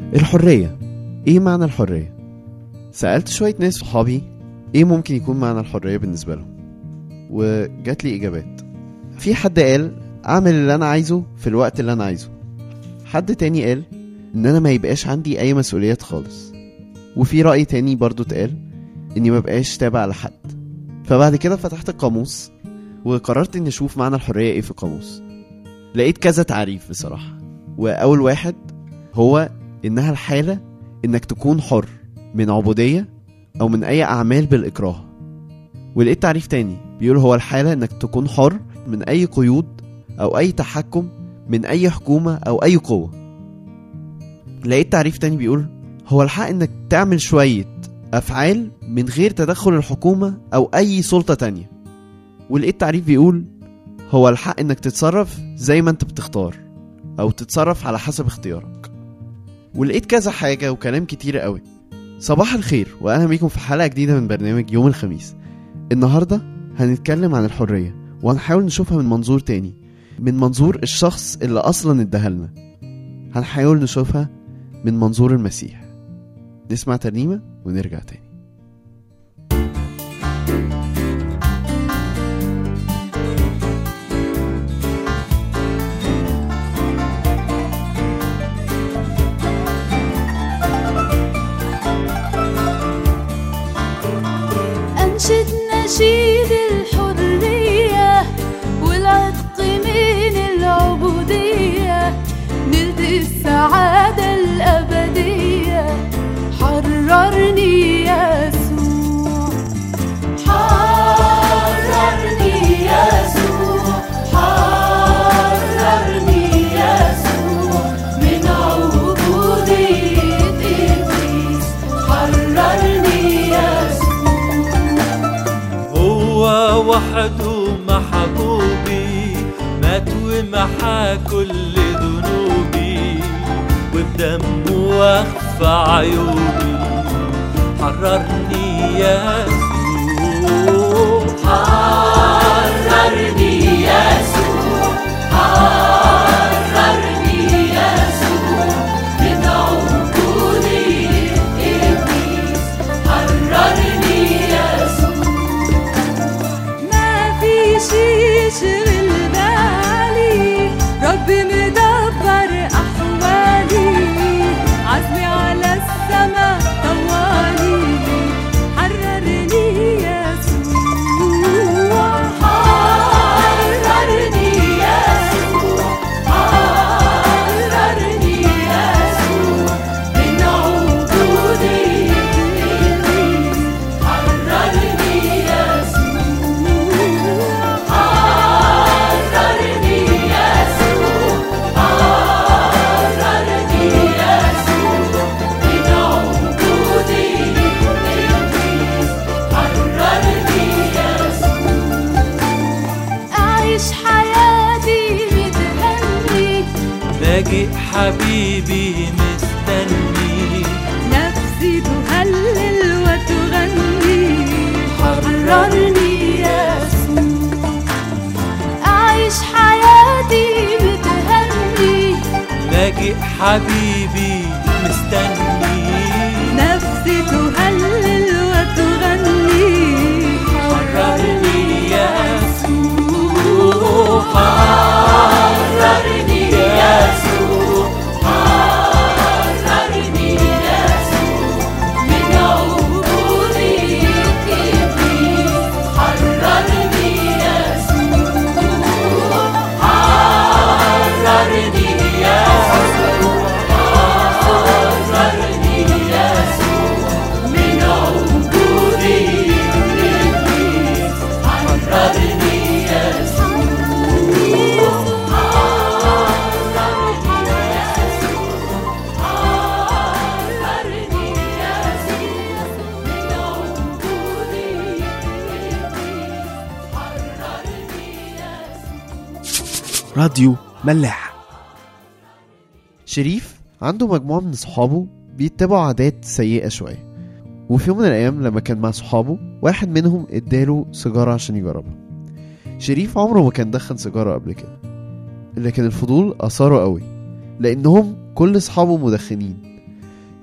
الحرية، ايه معنى الحرية؟ سألت شوية ناس صحابي ايه ممكن يكون معنى الحرية بالنسبة لهم، وجات لي اجابات. في حد قال اعمل اللي انا عايزه في الوقت اللي انا عايزه. حد تاني قال ان انا ما يبقاش عندي اي مسؤوليات خالص. وفي رأي تاني برضو اتقال اني ما بقاش تابع لحد. فبعد كده فتحت القاموس وقررت اني اشوف معنى الحرية ايه في القاموس. لقيت كذا تعريف بصراحة. واول واحد هو انها الحالة انك تكون حر من عبودية او من اي اعمال بالاكراه. ولقيت تعريف تاني بيقول هو الحالة انك تكون حر من اي قيود او اي تحكم من اي حكومة او اي قوة. لقيت تعريف تاني بيقول هو الحق انك تعمل شوية افعال من غير تدخل الحكومة او اي سلطة تانية. ولقيت تعريف بيقول هو الحق انك تتصرف زي ما انت بتختار او تتصرف على حسب اختيارك. ولقيت كذا حاجة وكلام كتير قوي. صباح الخير واهلا بيكم في حلقة جديدة من برنامج يوم الخميس. النهاردة هنتكلم عن الحرية وهنحاول نشوفها من منظور تاني، من منظور الشخص اللي اصلا اداهالنا. هنحاول نشوفها من منظور المسيح. نسمع ترنيمة ونرجع تاني. أنشد نشيد الحرية والعتق من العبودية، نلت السعادة الأبدية. حررني يسوع، حررني يسوع، حررني يسوع من عبودية إبليس. حررني هو وحده محبوبي، مات ومحى كل ذنوبي، وبدمه وخفى عيوبي. حررني يسوع، حررني يسوع، حررني يسوع من عبودية إبليس. حررني يسوع، ما في شي يشغل بالي، ربي مدبر أحوالي، عزمي على السما طوالي. حررني يسوع، حررني يسوع، حررني يسوع من عبودية إبليس. حررني يسوع، حررني يسوع، حررني يسوع من عبودية إبليس. حررني يسوع، أعيش حياتي متهني، لاجئ حبيبي مستني، نفسي تهلل وتغني. حررني يسوع، أعيش حياتي متهني، لاجئ حبيبي مستني، نفسي تهلل وتغني. حررني يسوع، حررني يسوع، حررني يسوع من عبودية إبليس. حررني يسوع، حررني يسوع، حررني يسوع من عبودية إبليس. حررني راديو ملاح. شريف عنده مجموعة من صحابه بيتبعوا عادات سيئة شوية. وفي يوم من الأيام لما كان مع صحابه واحد منهم اداله سيجارة عشان يجربها. شريف عمره ما كان دخن سيجارة قبل كده، لكن الفضول أثاره قوي لأنهم كل صحابه مدخنين.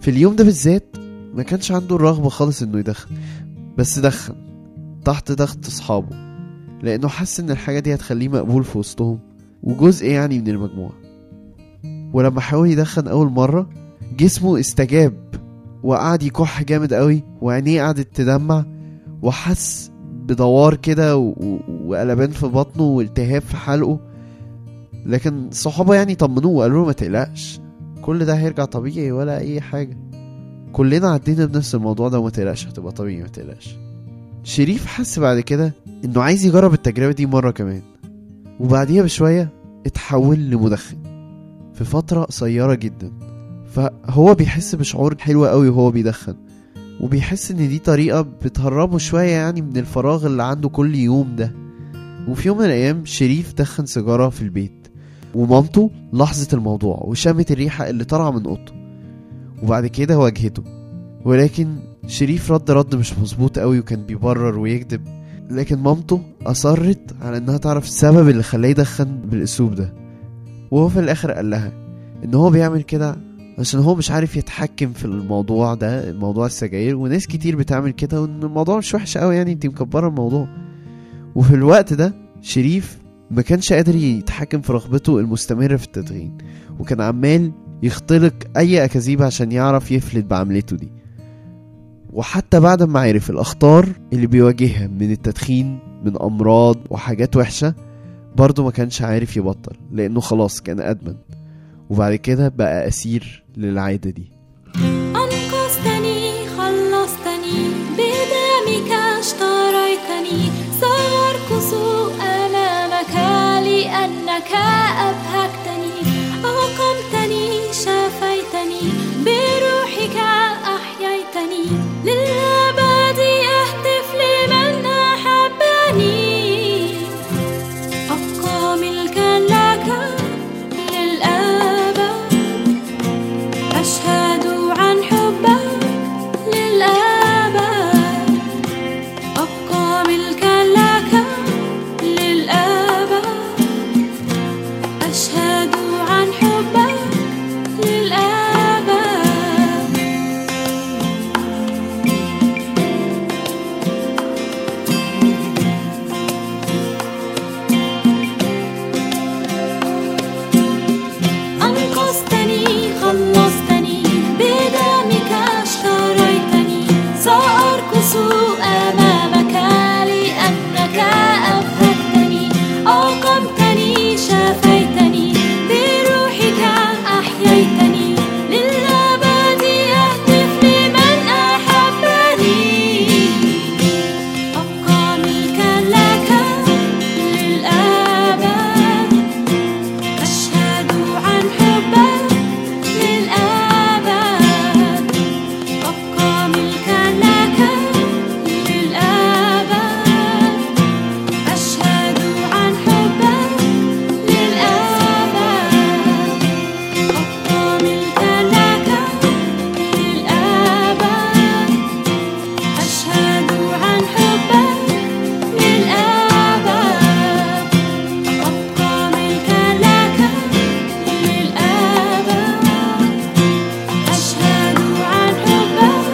في اليوم ده بالذات ما كانش عنده الرغبة خالص انه يدخن، بس دخن تحت ضغط اصحابه لانه حس ان الحاجة دي هتخليه مقبول في وسطهم وجزء يعني من المجموعة. ولما حاول يدخن اول مرة جسمه استجاب وقعد يكح جامد قوي وعينيه قعدت تدمع وحس بدوار كده وقلبان في بطنه والتهاب في حلقه. لكن صحابه يعني طمنوه وقالوا له ما تقلقش، كل ده هيرجع طبيعي ولا اي حاجة، كلنا عدينا بنفس الموضوع ده وما تقلقش هتبقى طبيعي ما تقلقش. شريف حس بعد كده انه عايز يجرب التجربة دي مرة كمان، وبعديها بشوية اتحول لمدخن في فترة قصيرة جدا. فهو بيحس بشعور حلو قوي وهو بيدخن، وبيحس ان دي طريقة بتهربه شوية يعني من الفراغ اللي عنده كل يوم ده. وفي يوم من الايام شريف دخن سيجارة في البيت، ومامته لاحظت الموضوع وشمت الريحة اللي طالعة من اوضته، وبعد كده واجهته. ولكن شريف رد مش مظبوط قوي وكان بيبرر ويكذب، لكن مامته اصرت على انها تعرف السبب اللي خلاه يدخن بالاسلوب ده. وهو في الاخر قال لها ان هو بيعمل كده عشان هو مش عارف يتحكم في الموضوع ده، موضوع السجاير، وناس كتير بتعمل كده وان الموضوع مش وحش قوي يعني انت مكبره الموضوع. وفي الوقت ده شريف ما كانش قادر يتحكم في رغبته المستمرة في التدخين، وكان عمال يختلق اي اكاذيب عشان يعرف يفلت بعملته دي. وحتى بعد ما عرف الاخطار اللي بيواجهها من التدخين من امراض وحاجات وحشة، برضه ما كانش عارف يبطل لانه خلاص كان ادمن، وبعد كده بقى اسير للعادة دي. أنقذتني خلصتني بدمك اشتريتني سأرقص أمامك لأنك أبهجتني أقمتني شفيتني بروحك أحييتني للأبد أهتف لمن أحبني أبقى ملكا لك أشهد عن حبك للأبد أبقى ملكا لك للأبد أشهد عن حبك للأبد. أنقذتني خلصتني بدمك اشتريتني سأرقص أمامك لأنك أبهجتني أقمتني شفيتني بروحك أحييتني للأبد أهتف لمن أحبني أبقى ملكا لك للأبد أشهد عن حبك للأبد أبقى ملكا لك للأبد أشهد عن حبك للأبد أبقى ملكا لك للأبد أشهد عن حبك للأبد أبقى ملكا لك للأبد أشهد عن حبك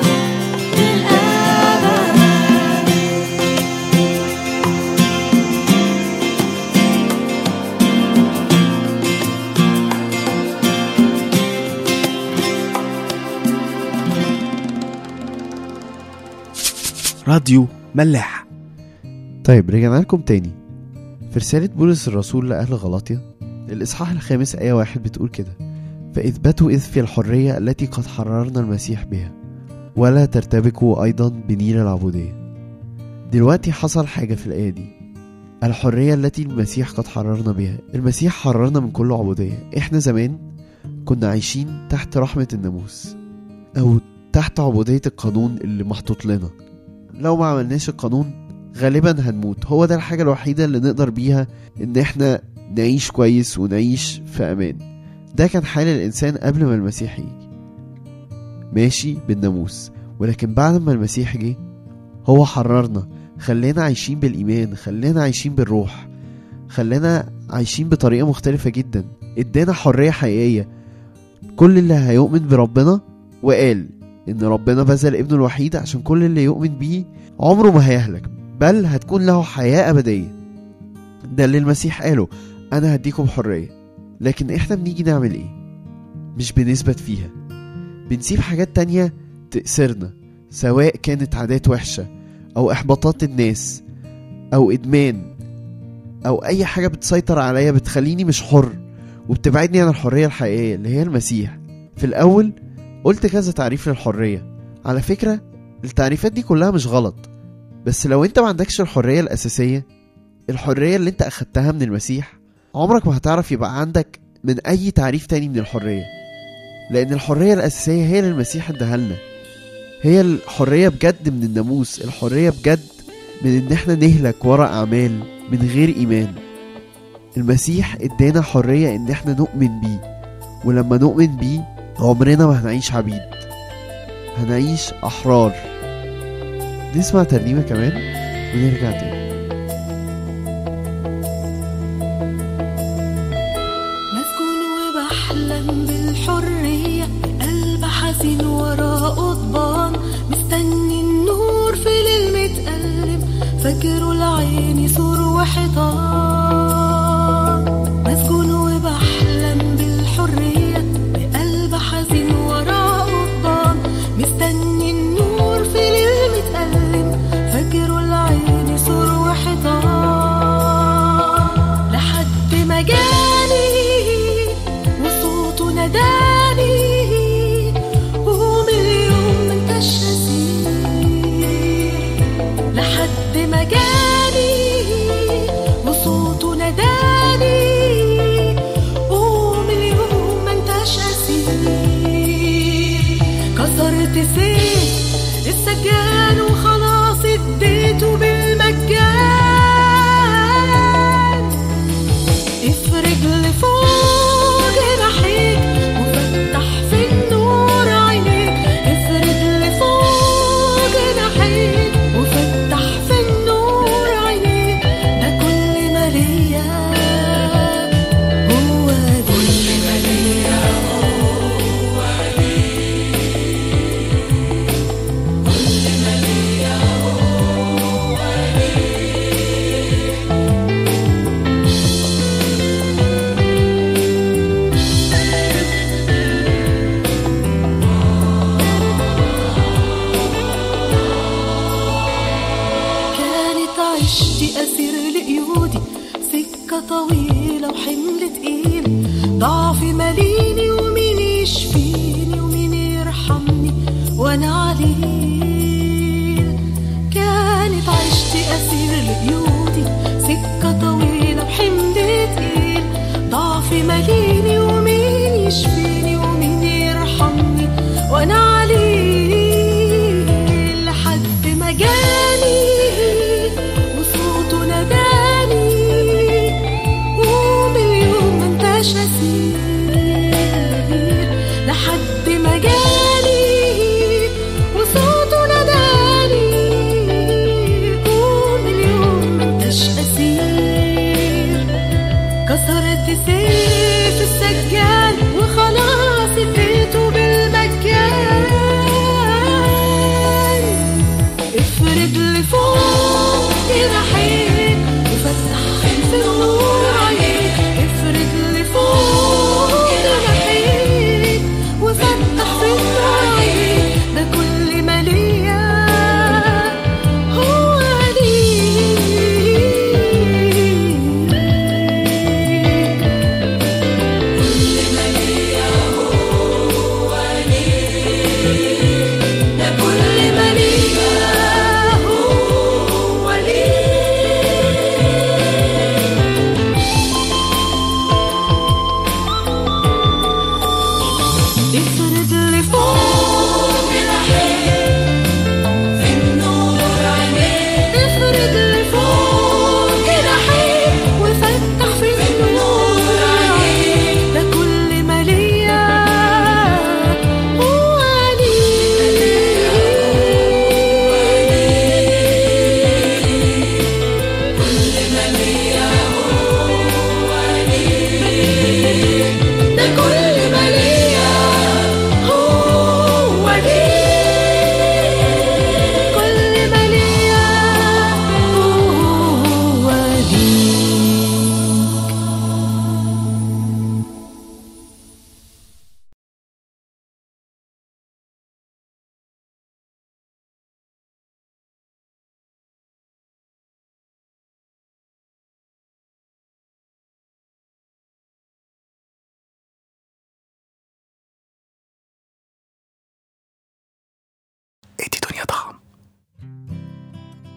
راديو ملاح. طيب رجعنا لكم تاني في رسالة بولس الرسول لأهل غلاطيا الإصحاح 5 آية 1 بتقول كده: فإثبتوا إذ في الحرية التي قد حررنا المسيح بها ولا ترتبكوا أيضا بنيل العبودية. دلوقتي حصل حاجة في الآية دي، الحرية التي المسيح قد حررنا بها. المسيح حررنا من كل عبودية. إحنا زمان كنا عايشين تحت رحمة الناموس أو تحت عبودية القانون اللي محطوط لنا. لو ما عملناش القانون غالبا هنموت. هو ده الحاجة الوحيدة اللي نقدر بيها ان احنا نعيش كويس ونعيش في امان. ده كان حال الانسان قبل ما المسيح يجي، ماشي بالناموس. ولكن بعد ما المسيح جه هو حررنا، خلينا عايشين بالايمان، خلينا عايشين بالروح، خلينا عايشين بطريقة مختلفة جدا، ادانا حرية حقيقية. كل اللي هيؤمن بربنا وقال إن ربنا بذل ابنه الوحيد عشان كل اللي يؤمن بيه عمره ما هيهلك، بل هتكون له حياة أبدية. ده اللي المسيح قاله، أنا هديكم حرية. لكن إحنا بنيجي نعمل إيه؟ مش بنثبت فيها، بنسيب حاجات تانية تأثرنا، سواء كانت عادات وحشة أو إحباطات الناس أو إدمان أو أي حاجة بتسيطر عليا بتخليني مش حر وبتبعدني عن الحرية الحقيقية اللي هي المسيح. في الأول قلت كذا تعريف للحرية، على فكرة التعريفات دي كلها مش غلط، بس لو انت ما عندكش الحرية الأساسية، الحرية اللي انت أخدتها من المسيح، عمرك ما هتعرف يبقى عندك من أي تعريف تاني من الحرية. لأن الحرية الأساسية هي اللي المسيح اداها لنا، هي الحرية بجد من الناموس، الحرية بجد من ان احنا نهلك ورا أعمال من غير إيمان. المسيح ادانا حرية ان احنا نؤمن بيه، ولما نؤمن بيه عمرنا ما هنعيش عبيد، هنعيش أحرار. نسمع ترنيمة كمان ونرجع تاني. مسكون وبحلم بالحرية، قلب حزين ورا قضبان، مستني النور في ليل متألم، فاكره العين سور وحيطان. مسكون وبحلم بالحرية، بقلب حزين ورا قضبان، مستني النور في ليل متألم، فاكره العين سور وحيطان. لحد ما جاني وصوته ناداني، ومليون منتش نسير. لحد ما جاني وصوته ناداني، ومليون منتش نسير. كسرت سيف السجان وخلاص اديته بالمجان. افرج لفوق جناحيك وفتح في النور عينيك، افرج لفوق جناحيك وفتح في النور عينيك. ده كل ما ليا هو كل ما ليا هو كل ما ليا هو كانت عشتي أسير لقيودي، سكة طويلة وحمل تقيل، ضعفي ماليني ومين يشفيني ومين يرحمني وأنا عليل. كانت عشتي أسير لقيودي، سكة طويلة وحمل تقيل، ضعفي ماليني ومين يشفيني ومين يرحمني وأنا عليل. لحد ما جاني وصوته ناداني، ومليون منتش أسير. لحد ما جاني وصوته ناداني، ومليون منتش أسير. كسرت سيف السجان وخلاص اديته بالمجان. افرد لفوق جناحيك وفتح في النور عينيك، افرد لفوق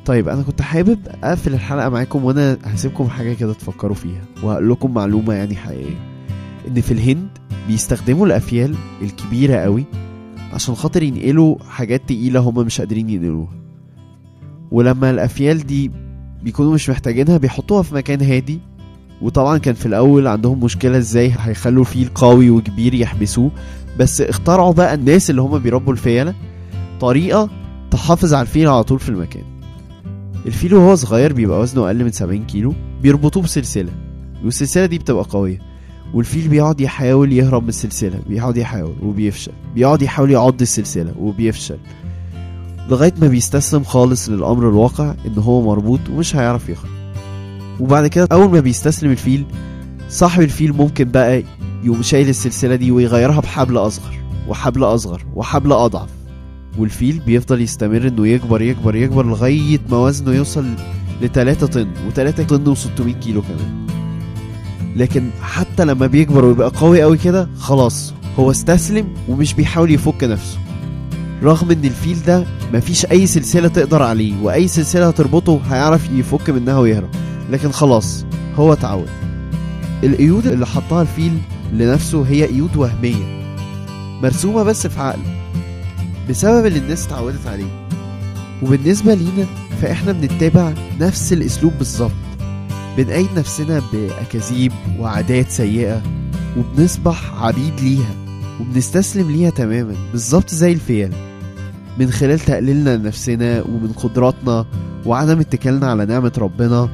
طيب انا كنت حابب اقفل الحلقة معاكم وانا هسيبكم حاجة كده تفكروا فيها، وهقول لكم معلومة يعني حقيقية، ان في الهند بيستخدموا الافيال الكبيرة قوي عشان خاطر ينقلوا حاجات تقيلة هما مش قادرين ينقلوها. ولما الافيال دي بيكونوا مش محتاجينها بيحطوها في مكان هادي. وطبعا كان في الاول عندهم مشكلة ازاي هيخلوا فيل قوي وكبير يحبسوه، بس اخترعوا بقى الناس اللي هما بيربوا الفيلة طريقة تحافظ على الفيل على طول في المكان. الفيل وهو صغير بيبقى وزنه اقل من 70 كيلو، بيربطوه بسلسلة، والسلسلة دي بتبقى قوية، والفيل بيقعد يحاول يهرب من السلسلة، بيقعد يحاول وبيفشل، بيقعد يحاول يعض السلسلة وبيفشل، لغاية ما بيستسلم خالص للأمر الواقع إن هو مربوط ومش هيعرف يخرج. وبعد كده أول ما بيستسلم الفيل، صاحب الفيل ممكن بقى يقوم شايل السلسلة دي ويغيرها بحبل أصغر وحبل أصغر وحبل أضعف، والفيل بيفضل يستمر إنه يكبر يكبر يكبر لغاية ما وزنه يوصل ل3 طن و3 طن و600 كيلو كمان. لكن حتى لما بيكبر ويبقى قوي قوي كده خلاص هو استسلم ومش بيحاول يفك نفسه، رغم ان الفيل ده مفيش اي سلسلة تقدر عليه، واي سلسلة هتربطه هيعرف يفك منها ويهرب، لكن خلاص هو اتعود. القيود اللي حطها الفيل لنفسه هي قيود وهمية مرسومة بس في عقله بسبب اللي الناس اتعودت عليه. وبالنسبة لينا فاحنا بنتبع نفس الاسلوب بالظبط، بنقيد نفسنا بأكاذيب وعادات سيئة وبنصبح عبيد ليها وبنستسلم ليها تماما بالظبط زي الفيلة، من خلال تقليلنا لنفسنا ومن قدراتنا وعدم اتكالنا على نعمة ربنا،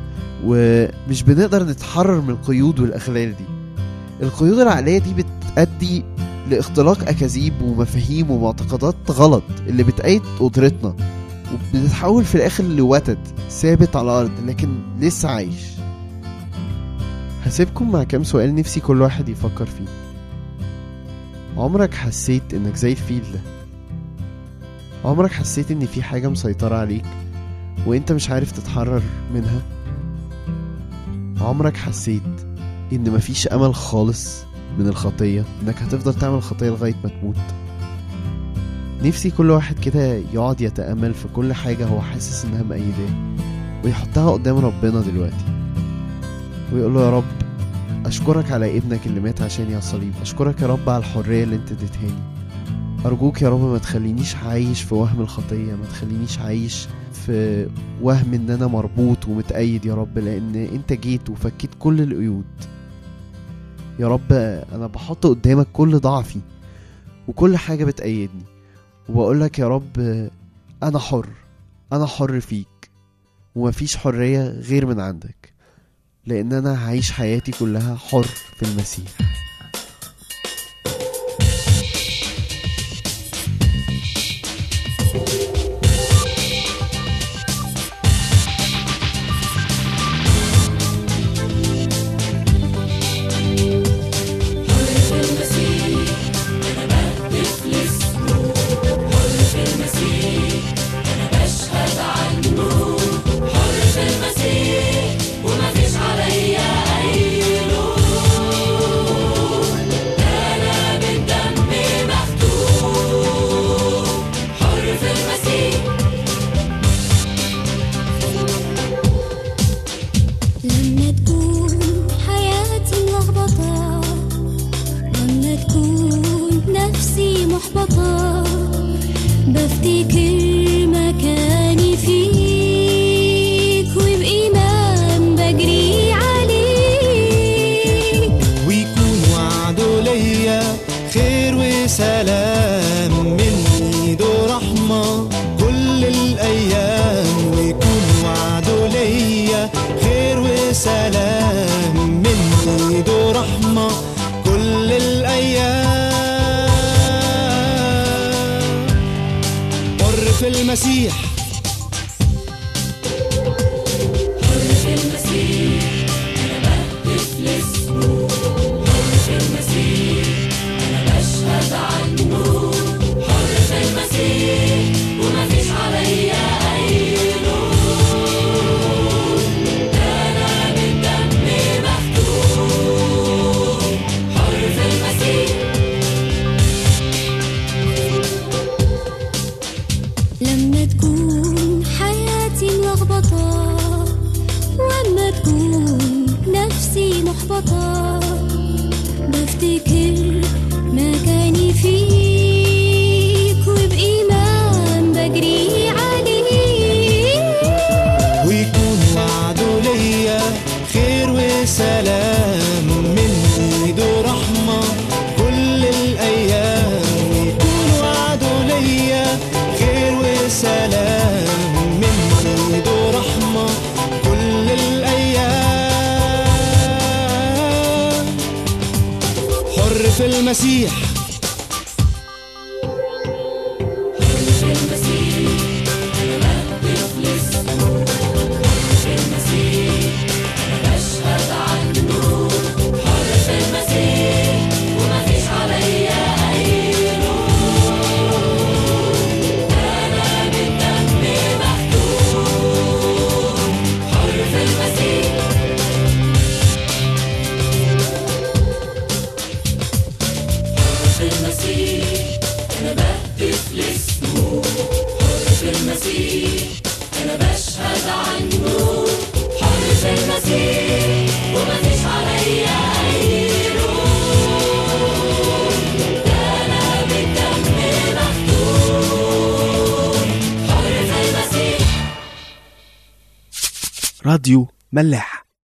ومش بنقدر نتحرر من القيود والأغلال دي. القيود العقلية دي بتؤدي لاختلاق أكاذيب ومفاهيم ومعتقدات غلط اللي بتأيد قدرتنا، وبنتحول في الآخر لوتد ثابت على الأرض لكن لسه عايش. هسيبكم مع كام سؤال نفسي كل واحد يفكر فيه. عمرك حسيت انك زي الفيل ده؟ عمرك حسيت ان في حاجة مسيطرة عليك وانت مش عارف تتحرر منها؟ عمرك حسيت ان مفيش امل خالص من الخطية، انك هتفضل تعمل خطية لغاية ما تموت؟ نفسي كل واحد كده يقعد يتأمل في كل حاجة هو حاسس انها مأيداه ويحطها قدام ربنا دلوقتي ويقول له يا رب أشكرك على ابنك اللي مات عشاني على الصليب، أشكرك يا رب على الحرية اللي انت اديتهاني، أرجوك يا رب ما تخلينيش عايش في وهم الخطية، ما تخلينيش عايش في وهم ان انا مربوط ومتأيد يا رب، لان انت جيت وفكيت كل القيود. يا رب انا بحط قدامك كل ضعفي وكل حاجة بتأيدني، وبقولك يا رب انا حر، انا حر فيك ومفيش حرية غير من عندك، لان انا هعيش حياتي كلها حر في المسيح. بفتكر مكاني فيك وبإيمان بجري عليك، ويكون وعده ليا خير وسلام من ايده رحمة كل الأيام، ويكون وعده ليا خير وسلام من ايده رحمة كل الأيام. في المسيح، حر في المسيح، أنا بهتف لاسمه، حر في المسيح، أنا بشهد عنه، حر في المسيح ومفيش عليا أي لوم، أنا بالدم مفتوح، حر في المسيح. لما تكون بفتكر مكاني فيك وبإيمان بجري عليك ويكون وعده ليا خير وسلام من ايده رحمة كل الأيام. ويكون وعده ليا خير وسلام من ايده رحمة كل الأيام. حر في المسيح راديو ملاح.